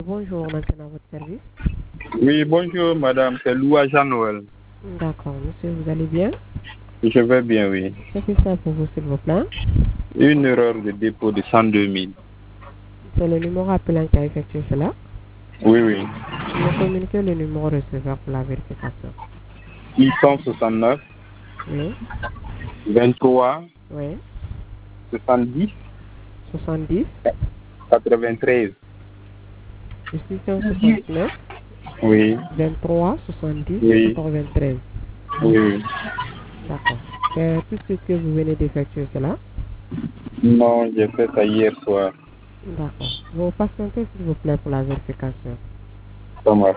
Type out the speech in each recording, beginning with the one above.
Bonjour, maintenant votre service. Oui, bonjour madame, c'est Loua Jean-Noël. D'accord, monsieur, vous allez bien? Je vais bien, oui. Que puis ça pour vous, s'il vous plaît? Une erreur de dépôt de 102 000. C'est le numéro appelant qui a effectué cela. Oui, oui. Vous communiquez le numéro receveur pour la vérification. 669, Oui, 23, oui. 70, 70, 93. 669, Oui, 23, 70, oui, 93. oui, oui. D'accord. C'est tout ce que vous venez d'effectuer cela? Non, j'ai fait ça hier soir. D'accord. Vous patientez, s'il vous plaît, pour la vérification. Ça marche.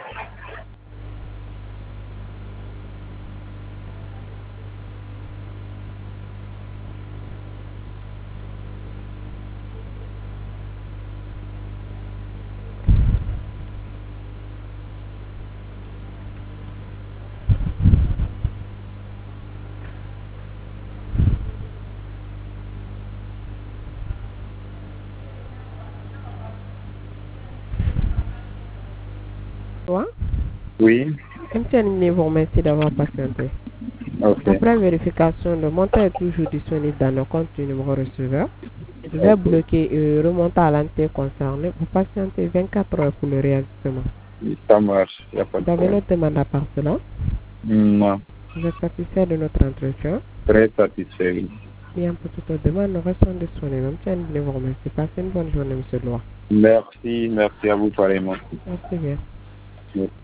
Toi? Oui, MTN vous remercie d'avoir patienté. ok, Après vérification, le montant est toujours disponible dans le compte du numéro receveur. Je vais ok. bloquer et remonter à l'entité concernée. Vous patientez 24 heures pour le réajustement. Ça marche, il n'y a pas de Vous avez problème. notre demande à part cela. Non, Vous êtes satisfait de notre entretien. très satisfait, oui. Bien pour toute autre demande, nous restons disponibles. MTN vous remercie. Passez une bonne journée, monsieur Loire. Merci, merci à vous pareillement. Merci bien. Oui.